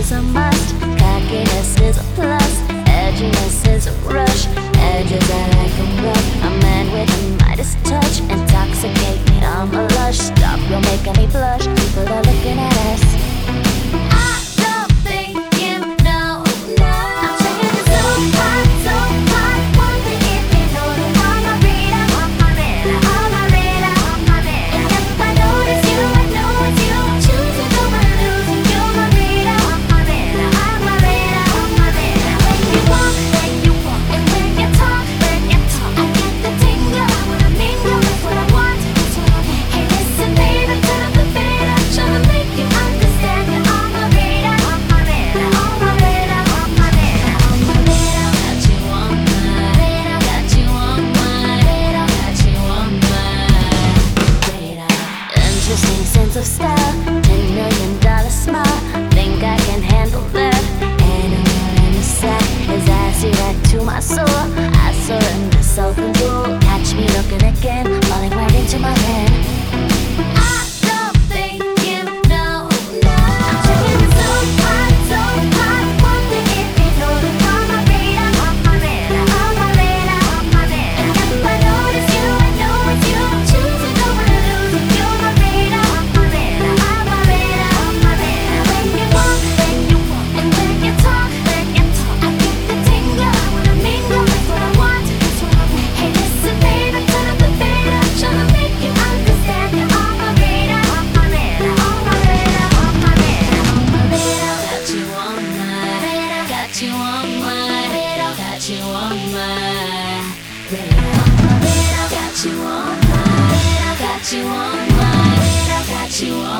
is a must, cockiness is a plus, edginess is a rush. Edges I like 'em rough, a man with a Midas touch. Intoxicate me, I'm a lush. Stop, you're making me blush. People are looking at us. I don't think you know, no. I'm taking it so hot, so hot. Wonder if you know that I'm a reader, I'm a reader, I'm a reader, I'm a reader. And if I notice you, I know it's you. Choosing over losing, you're my reader, I'm a reader, I'm a reader, I'm a reader. When you walk, and when you talk, I get the tingle. I wanna mingle, that's what I want, that's what I want. Hey, listen, baby, turn up the fader, trying to make you understand that I'm a reader, I'm a reader, I'm a reader, I'm a reader, I'm a reader. Got you on my radar, got you on my radar, got you on my radar. Interesting sense of style, $10 million smile. Think I can handle that? Animal in the sack, as I see right to my soul. I surrender self-control. Catch me looking again, falling right into my head. I don't think you know, no. I'm taking it so hot, so hot. Wonder if you know that I'm a reader, I'm a reader, I'm a reader, I'm a reader. And if I notice you, I know it's you. Choosing over losing, you're my reader, I'm a reader, I'm a reader, I'm a reader. When you walk, and when you talk, I get the tingle. I wanna mingle, that's what I want, that's what I want. Hey, listen, baby, turn up the fader, tryna make you understand that I'm a reader, I'm a reader, I'm a reader, I'm a reader, I'm a reader. Got you on my radar, got you on my radar, got you on my radar, I'm a reader, got you on my radar, got you on my radar, got you on